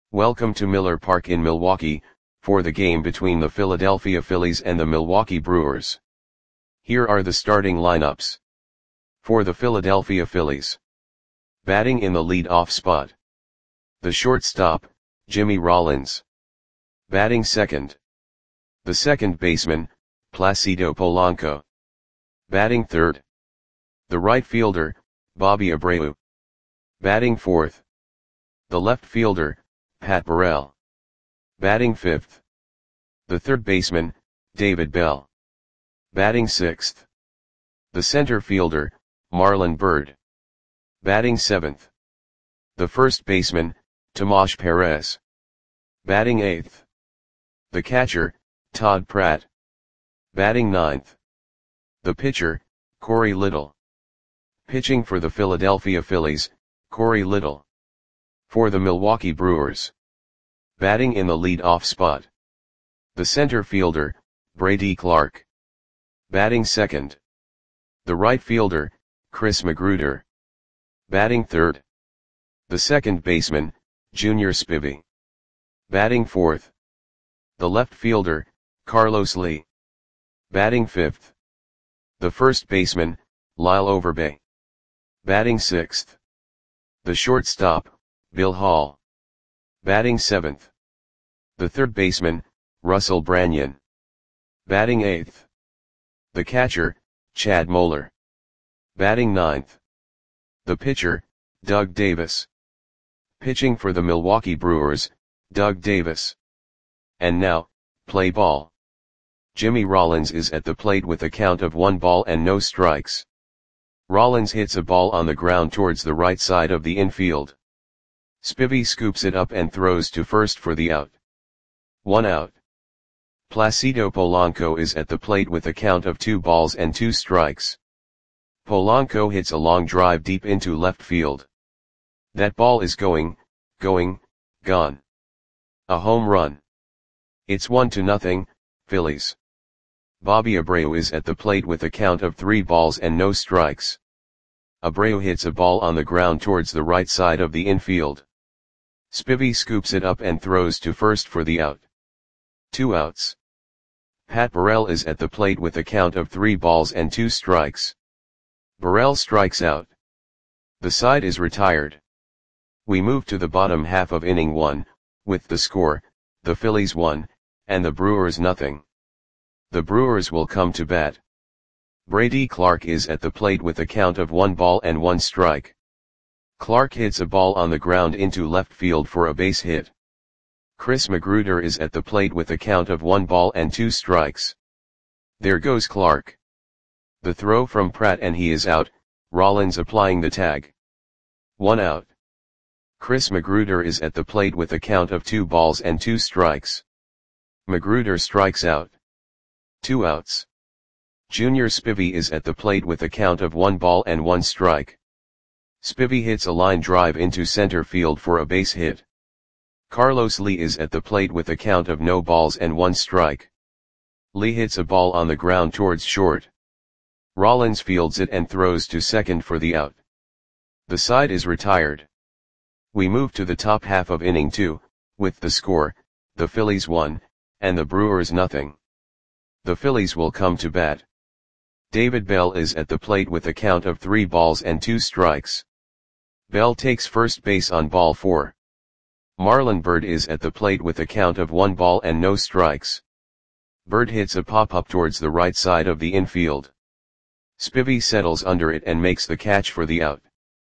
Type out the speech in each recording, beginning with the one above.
Welcome to Miller Park in Milwaukee, for the game between the Philadelphia Phillies and the Milwaukee Brewers. Here are the starting lineups. For the Philadelphia Phillies. Batting in the lead-off spot. The shortstop, Jimmy Rollins. Batting second. The second baseman, Placido Polanco. Batting third. The right fielder, Bobby Abreu. Batting fourth. The left fielder, Pat Burrell. Batting fifth. The third baseman, David Bell. Batting sixth. The center fielder, Marlon Byrd. Batting seventh. The first baseman, Tomas Perez. Batting eighth. The catcher, Todd Pratt. Batting ninth. The pitcher, Corey Little. Pitching for the Philadelphia Phillies, Corey Little. For the Milwaukee Brewers. Batting in the lead-off spot. The center fielder, Brady Clark. Batting second. The right fielder, Chris Magruder. Batting third. The second baseman, Junior Spivey. Batting fourth. The left fielder, Carlos Lee. Batting fifth. The first baseman, Lyle Overbay. Batting sixth. The shortstop, Bill Hall. Batting seventh. The third baseman, Russell Branyan. Batting eighth. The catcher, Chad Moeller. Batting ninth. The pitcher, Doug Davis. Pitching for the Milwaukee Brewers, Doug Davis. And now, play ball. Jimmy Rollins is at the plate with a count of 1 ball and no strikes. Rollins hits a ball on the ground towards the right side of the infield. Spivey scoops it up and throws to first for the out. 1 out. Placido Polanco is at the plate with a count of 2 balls and 2 strikes. Polanco hits a long drive deep into left field. That ball is gone. A home run. It's 1-0, Phillies. Bobby Abreu is at the plate with a count of 3 balls and no strikes. Abreu hits a ball on the ground towards the right side of the infield. Spivey scoops it up and throws to first for the out. 2 outs. Pat Burrell is at the plate with a count of 3 balls and 2 strikes. Burrell strikes out. The side is retired. We move to the bottom half of inning 1, with the score, the Phillies 1, and the Brewers 0. The Brewers will come to bat. Brady Clark is at the plate with a count of 1 ball and 1 strike. Clark hits a ball on the ground into left field for a base hit. Chris Magruder is at the plate with a count of 1 ball and 2 strikes. There goes Clark. The throw from Pratt and he is out, Rollins applying the tag. 1 out. Chris Magruder is at the plate with a count of 2 balls and 2 strikes. Magruder strikes out. 2 outs. Junior Spivey is at the plate with a count of 1 ball and 1 strike. Spivey hits a line drive into center field for a base hit. Carlos Lee is at the plate with a count of no balls and 1 strike. Lee hits a ball on the ground towards short. Rollins fields it and throws to second for the out. The side is retired. We move to the top half of inning 2, with the score, the Phillies 1, and the Brewers 0. The Phillies will come to bat. David Bell is at the plate with a count of 3 balls and 2 strikes. Bell takes first base on ball 4. Marlon Byrd is at the plate with a count of 1 ball and no strikes. Byrd hits a pop-up towards the right side of the infield. Spivey settles under it and makes the catch for the out.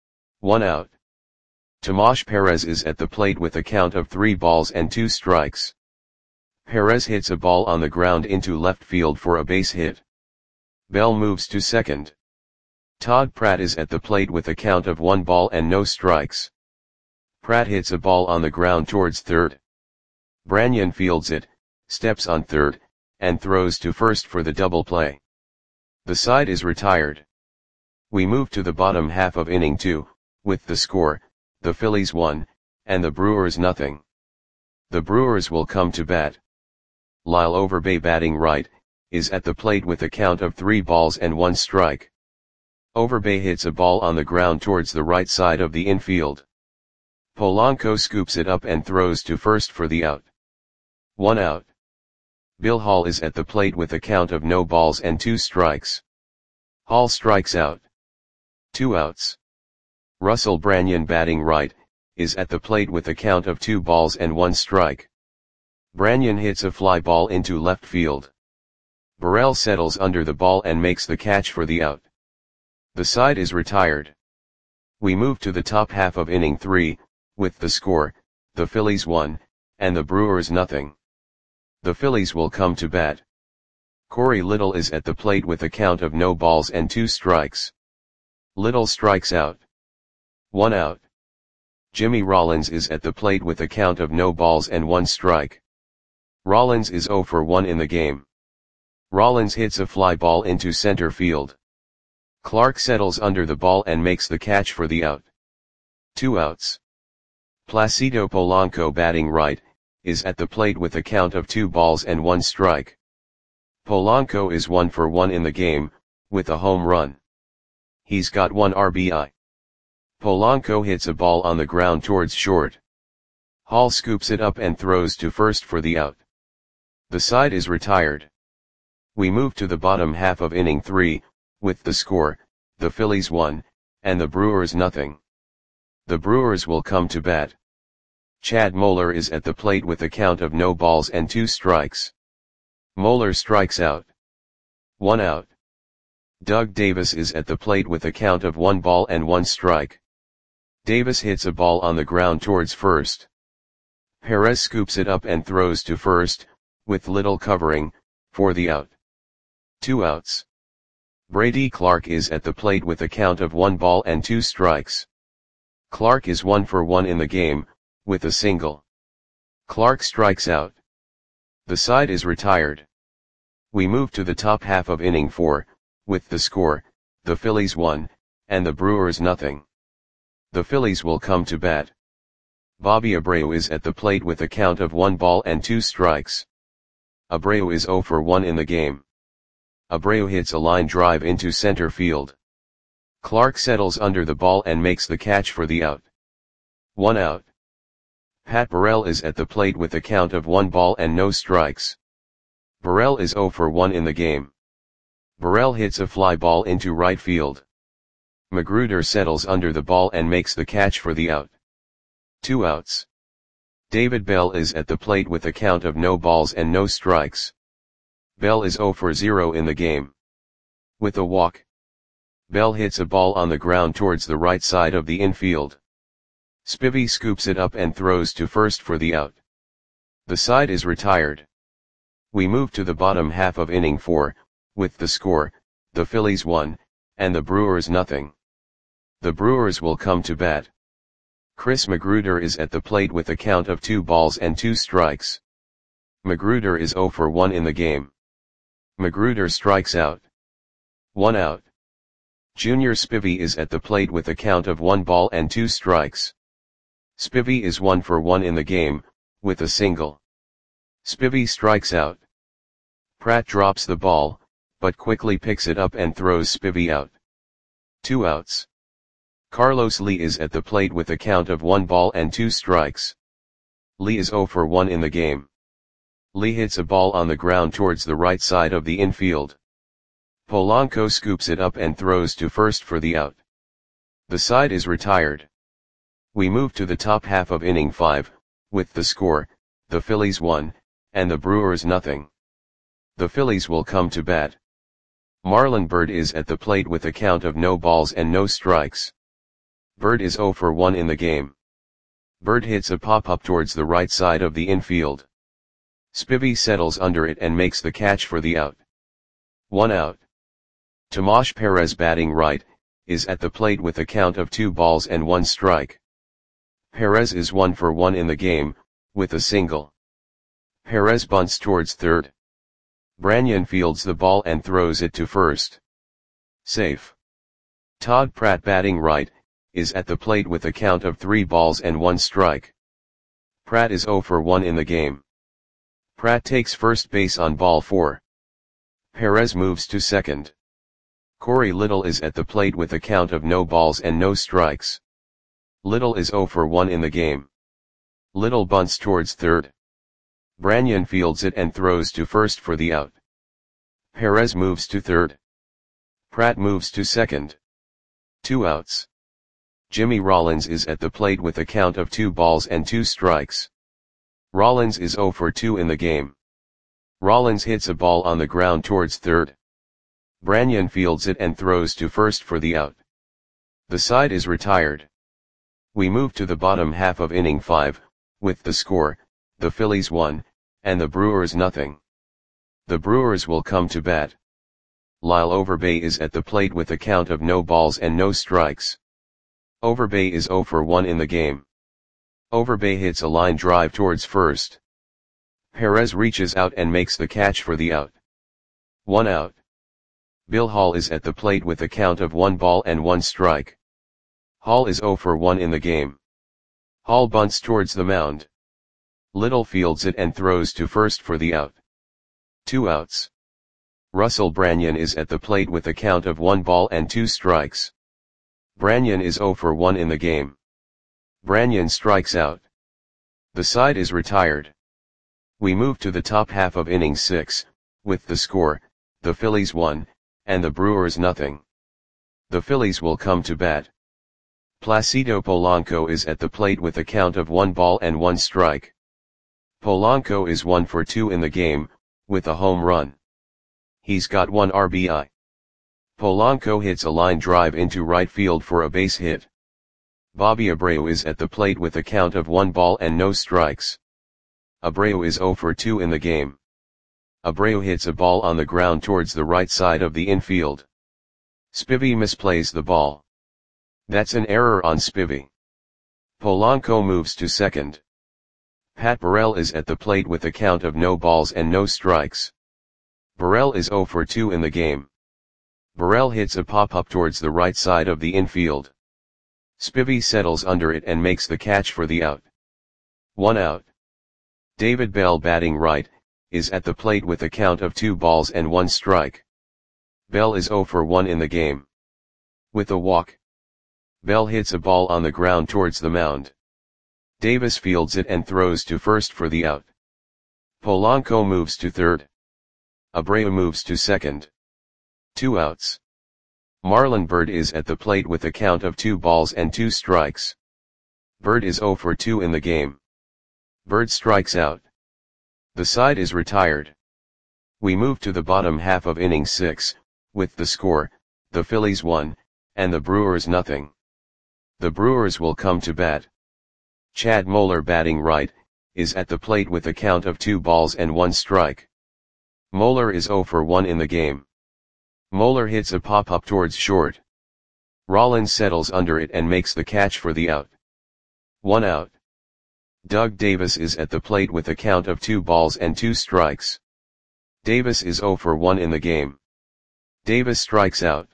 1 out. Tomas Perez is at the plate with a count of 3 balls and 2 strikes. Perez hits a ball on the ground into left field for a base hit. Bell moves to second. Todd Pratt is at the plate with a count of 1 ball and no strikes. Pratt hits a ball on the ground towards third. Branyan fields it, steps on third, and throws to first for the double play. The side is retired. We move to the bottom half of inning 2, with the score, the Phillies 1, and the Brewers 0. The Brewers will come to bat. Lyle Overbay batting right, is at the plate with a count of 3 balls and 1 strike. Overbay hits a ball on the ground towards the right side of the infield. Polanco scoops it up and throws to first for the out. 1 out. Bill Hall is at the plate with a count of no balls and 2 strikes. Hall strikes out. 2 outs. Russell Branyan, batting right, is at the plate with a count of 2 balls and 1 strike. Branyan hits a fly ball into left field. Burrell settles under the ball and makes the catch for the out. The side is retired. We move to the top half of inning 3, with the score, the Phillies 1, and the Brewers nothing. The Phillies will come to bat. Corey Little is at the plate with a count of no balls and 2 strikes. Little strikes out. 1 out. Jimmy Rollins is at the plate with a count of no balls and 1 strike. Rollins is 0 for 1 in the game. Rollins hits a fly ball into center field. Clark settles under the ball and makes the catch for the out. 2 outs. Placido Polanco, batting right, is at the plate with a count of 2 balls and 1 strike. Polanco is 1 for 1 in the game, with a home run. He's got 1 RBI. Polanco hits a ball on the ground towards short. Hall scoops it up and throws to first for the out. The side is retired. We move to the bottom half of inning 3, with the score, the Phillies 1, and the Brewers nothing. The Brewers will come to bat. Chad Moeller is at the plate with a count of no balls and 2 strikes. Moeller strikes out. 1 out. Doug Davis is at the plate with a count of 1 ball and 1 strike. Davis hits a ball on the ground towards first. Perez scoops it up and throws to first, with Little covering, for the out. 2 outs. Brady Clark is at the plate with a count of 1 ball and 2 strikes. Clark is 1 for 1 in the game, with a single. Clark strikes out. The side is retired. We move to the top half of inning 4, with the score, the Phillies 1, and the Brewers nothing. The Phillies will come to bat. Bobby Abreu is at the plate with a count of 1 ball and 2 strikes. Abreu is 0 for 1 in the game. Abreu hits a line drive into center field. Clark settles under the ball and makes the catch for the out. 1 out. Pat Burrell is at the plate with a count of 1 ball and no strikes. Burrell is 0 for 1 in the game. Burrell hits a fly ball into right field. Magruder settles under the ball and makes the catch for the out. 2 outs. David Bell is at the plate with a count of no balls and no strikes. Bell is 0 for 0 in the game. With a walk. Bell hits a ball on the ground towards the right side of the infield. Spivey scoops it up and throws to first for the out. The side is retired. We move to the bottom half of inning 4, with the score, the Phillies 1, and the Brewers nothing. The Brewers will come to bat. Chris Magruder is at the plate with a count of 2 balls and 2 strikes. Magruder is 0 for 1 in the game. Magruder strikes out. 1 out. Junior Spivey is at the plate with a count of 1 ball and 2 strikes. Spivey is 1 for 1 in the game, with a single. Spivey strikes out. Pratt drops the ball, but quickly picks it up and throws Spivey out. 2 outs. Carlos Lee is at the plate with a count of 1 ball and 2 strikes. Lee is 0 for 1 in the game. Lee hits a ball on the ground towards the right side of the infield. Polanco scoops it up and throws to first for the out. The side is retired. We move to the top half of inning 5, with the score, the Phillies 1, and the Brewers nothing. The Phillies will come to bat. Marlon Byrd is at the plate with a count of no balls and no strikes. Byrd is 0 for 1 in the game. Byrd hits a pop-up towards the right side of the infield. Spivey settles under it and makes the catch for the out. 1 out. Tomas Perez, batting right, is at the plate with a count of 2 balls and 1 strike. Perez is 1 for 1 in the game, with a single. Perez bunts towards third. Branyan fields the ball and throws it to first. Safe. Todd Pratt, batting right, is at the plate with a count of 3 balls and 1 strike. Pratt is 0 for 1 in the game. Pratt takes first base on ball 4. Perez moves to second. Corey Little is at the plate with a count of no balls and no strikes. Little is 0 for 1 in the game. Little bunts towards third. Branyan fields it and throws to first for the out. Perez moves to third. Pratt moves to second. 2 outs. Jimmy Rollins is at the plate with a count of 2 balls and 2 strikes. Rollins is 0 for 2 in the game. Rollins hits a ball on the ground towards third. Branyan fields it and throws to first for the out. The side is retired. We move to the bottom half of inning 5, with the score, the Phillies 1, and the Brewers nothing. The Brewers will come to bat. Lyle Overbay is at the plate with a count of no balls and no strikes. Overbay is 0 for 1 in the game. Overbay hits a line drive towards first. Perez reaches out and makes the catch for the out. 1 out. Bill Hall is at the plate with a count of 1 ball and 1 strike. Hall is 0 for 1 in the game. Hall bunts towards the mound. Little fields it and throws to first for the out. 2 outs. Russell Branyan is at the plate with a count of 1 ball and 2 strikes. Branyan is 0 for 1 in the game. Branyan strikes out. The side is retired. We move to the top half of inning 6, with the score, the Phillies 1, and the Brewers nothing. The Phillies will come to bat. Placido Polanco is at the plate with a count of 1 ball and 1 strike. Polanco is 1 for 2 in the game, with a home run. He's got 1 RBI. Polanco hits a line drive into right field for a base hit. Bobby Abreu is at the plate with a count of 1 ball and no strikes. Abreu is 0 for 2 in the game. Abreu hits a ball on the ground towards the right side of the infield. Spivey misplays the ball. That's an error on Spivey. Polanco moves to second. Pat Burrell is at the plate with a count of no balls and no strikes. Burrell is 0 for 2 in the game. Burrell hits a pop-up towards the right side of the infield. Spivey settles under it and makes the catch for the out. 1 out. David Bell, batting right, is at the plate with a count of 2 balls and 1 strike. Bell is 0 for 1 in the game. With a walk. Bell hits a ball on the ground towards the mound. Davis fields it and throws to first for the out. Polanco moves to third. Abreu moves to second. 2 outs. Marlon Byrd is at the plate with a count of 2 balls and 2 strikes. Byrd is 0 for 2 in the game. Byrd strikes out. The side is retired. We move to the bottom half of inning 6, with the score, the Phillies 1, and the Brewers nothing. The Brewers will come to bat. Chad Moeller, batting right, is at the plate with a count of 2 balls and 1 strike. Moeller is 0 for 1 in the game. Moeller hits a pop-up towards short. Rollins settles under it and makes the catch for the out. 1 out. Doug Davis is at the plate with a count of 2 balls and 2 strikes. Davis is 0 for 1 in the game. Davis strikes out.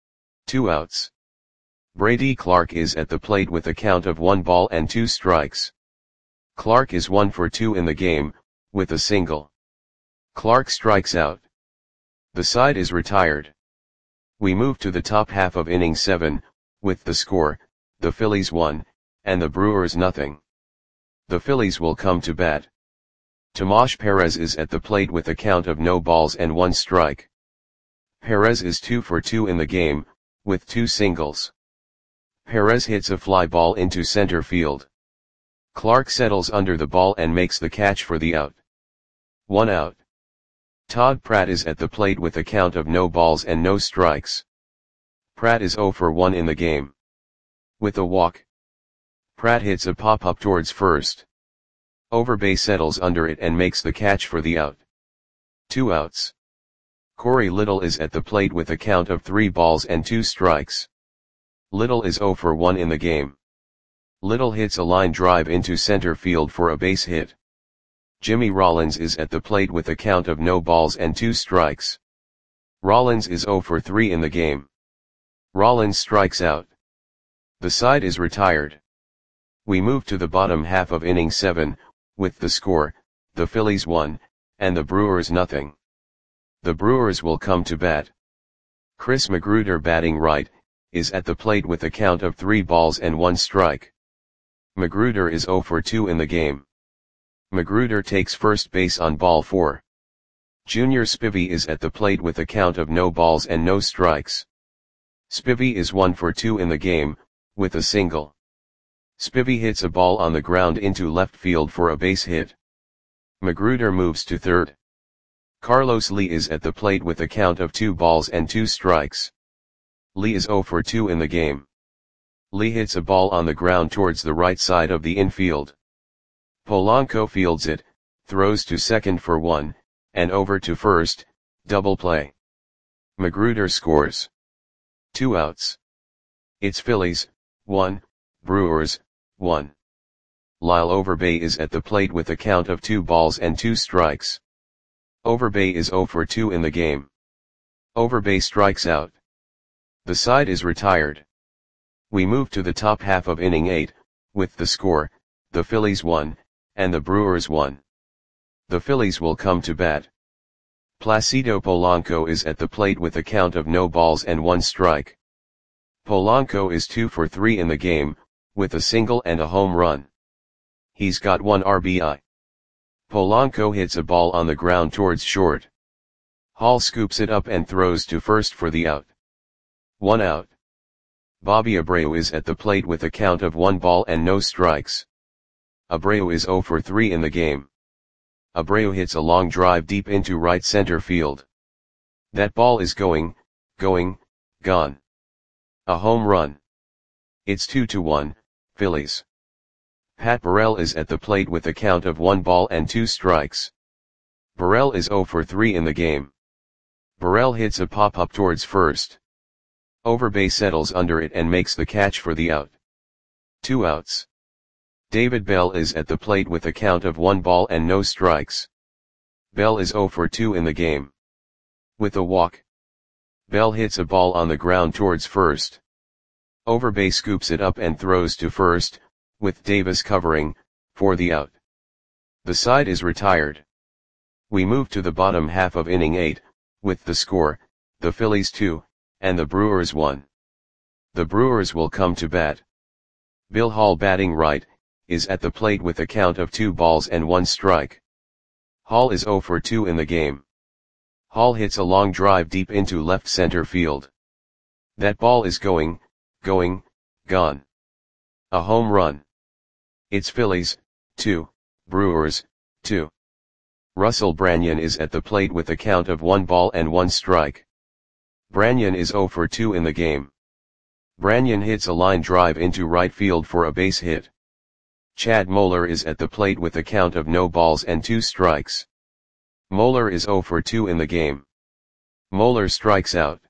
2 outs. Brady Clark is at the plate with a count of 1 ball and 2 strikes. Clark is 1 for 2 in the game, with a single. Clark strikes out. The side is retired. We move to the top half of inning 7, with the score, the Phillies 1, and the Brewers nothing. The Phillies will come to bat. Tomas Perez is at the plate with a count of no balls and 1 strike. Perez is 2 for 2 in the game, with 2 singles. Perez hits a fly ball into center field. Clark settles under the ball and makes the catch for the out. 1 out. Todd Pratt is at the plate with a count of no balls and no strikes. Pratt is 0 for 1 in the game. With a walk. Pratt hits a pop-up towards first. Overbay settles under it and makes the catch for the out. 2 outs. Corey Little is at the plate with a count of 3 balls and 2 strikes. Little is 0 for 1 in the game. Little hits a line drive into center field for a base hit. Jimmy Rollins is at the plate with a count of no balls and 2 strikes. Rollins is 0 for 3 in the game. Rollins strikes out. The side is retired. We move to the bottom half of inning 7, with the score, the Phillies 1, and the Brewers nothing. The Brewers will come to bat. Chris Magruder, batting right, is at the plate with a count of 3 balls and 1 strike. Magruder is 0 for 2 in the game. Magruder takes first base on ball 4. Junior Spivey is at the plate with a count of no balls and no strikes. Spivey is 1 for 2 in the game, with a single. Spivey hits a ball on the ground into left field for a base hit. Magruder moves to third. Carlos Lee is at the plate with a count of 2 balls and 2 strikes. Lee is 0 for 2 in the game. Lee hits a ball on the ground towards the right side of the infield. Polanco fields it, throws to second for 1, and over to first, double play. Magruder scores. 2 outs. It's Phillies, 1, Brewers, 1. Lyle Overbay is at the plate with a count of 2 balls and 2 strikes. Overbay is 0 for 2 in the game. Overbay strikes out. The side is retired. We move to the top half of inning 8, with the score, the Phillies 1, and the Brewers 1. The Phillies will come to bat. Placido Polanco is at the plate with a count of no balls and 1 strike. Polanco is 2 for 3 in the game, with a single and a home run. He's got 1 RBI. Polanco hits a ball on the ground towards short. Hall scoops it up and throws to first for the out. 1 out. Bobby Abreu is at the plate with a count of 1 ball and no strikes. Abreu is 0 for 3 in the game. Abreu hits a long drive deep into right center field. That ball is going, gone. A home run. It's 2-1, Phillies. Pat Burrell is at the plate with a count of 1 ball and 2 strikes. Burrell is 0 for 3 in the game. Burrell hits a pop-up towards first. Overbay settles under it and makes the catch for the out. 2 outs. David Bell is at the plate with a count of 1 ball and no strikes. Bell is 0 for 2 in the game. With a walk. Bell hits a ball on the ground towards first. Overbay scoops it up and throws to first, with Davis covering, for the out. The side is retired. We move to the bottom half of inning 8, with the score, the Phillies 2, and the Brewers 1. The Brewers will come to bat. Bill Hall, batting right, is at the plate with a count of 2 balls and 1 strike. Hall is 0 for 2 in the game. Hall hits a long drive deep into left center field. That ball is going, gone. A home run. It's Phillies, 2, Brewers, 2. Russell Branyan is at the plate with a count of 1 ball and 1 strike. Branyan is 0 for 2 in the game. Branyan hits a line drive into right field for a base hit. Chad Moeller is at the plate with a count of no balls and 2 strikes. Moeller is 0 for 2 in the game. Moeller strikes out.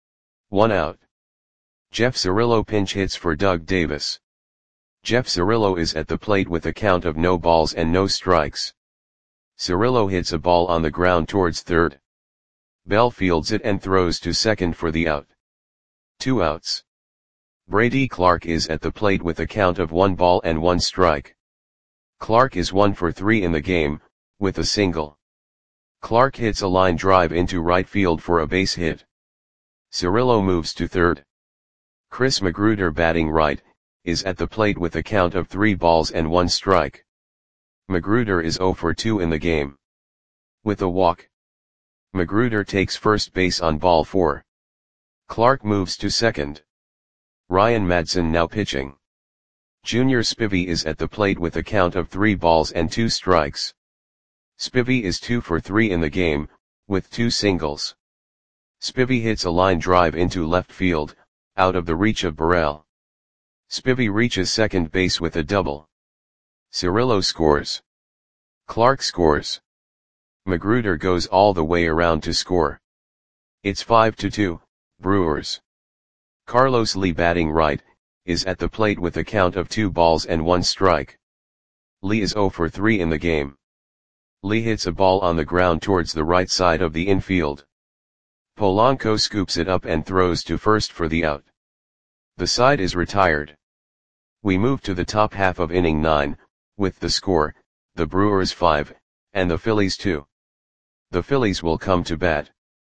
1 out. Jeff Cirillo pinch hits for Doug Davis. Jeff Cirillo is at the plate with a count of no balls and no strikes. Cirillo hits a ball on the ground towards third. Bell fields it and throws to second for the out. 2 outs. Brady Clark is at the plate with a count of 1 ball and 1 strike. Clark is 1 for 3 in the game, with a single. Clark hits a line drive into right field for a base hit. Cirillo moves to third. Chris Magruder, batting right, is at the plate with a count of 3 balls and 1 strike. Magruder is 0 for 2 in the game. With a walk. Magruder takes first base on ball 4. Clark moves to second. Ryan Madson now pitching. Junior Spivey is at the plate with a count of 3 balls and 2 strikes. Spivey is 2 for 3 in the game, with 2 singles. Spivey hits a line drive into left field, out of the reach of Burrell. Spivey reaches second base with a double. Cirillo scores. Clark scores. Magruder goes all the way around to score. It's 5-2, Brewers. Carlos Lee, batting right, is at the plate with a count of 2 balls and 1 strike. Lee is 0 for 3 in the game. Lee hits a ball on the ground towards the right side of the infield. Polanco scoops it up and throws to first for the out. The side is retired. We move to the top half of inning 9, with the score, the Brewers 5, and the Phillies 2. The Phillies will come to bat.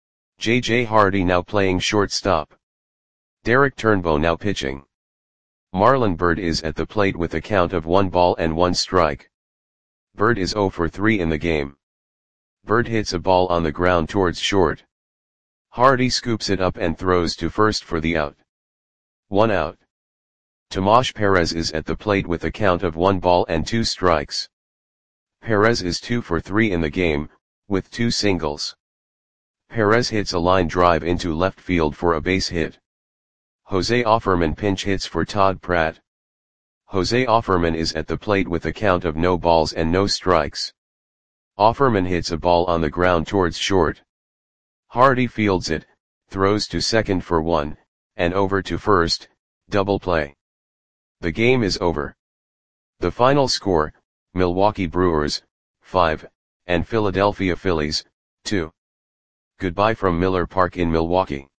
J.J. Hardy now playing shortstop. Derek Turnbow now pitching. Marlon Byrd is at the plate with a count of 1 ball and 1 strike. Byrd is 0 for 3 in the game. Byrd hits a ball on the ground towards short. Hardy scoops it up and throws to first for the out. 1 out. Tomas Perez is at the plate with a count of 1 ball and 2 strikes. Perez is 2 for 3 in the game, with 2 singles. Perez hits a line drive into left field for a base hit. Jose Offerman pinch hits for Todd Pratt. Jose Offerman is at the plate with a count of no balls and no strikes. Offerman hits a ball on the ground towards short. Hardy fields it, throws to second for 1, and over to first, double play. The game is over. The final score, Milwaukee Brewers, 5, and Philadelphia Phillies, 2. Goodbye from Miller Park in Milwaukee.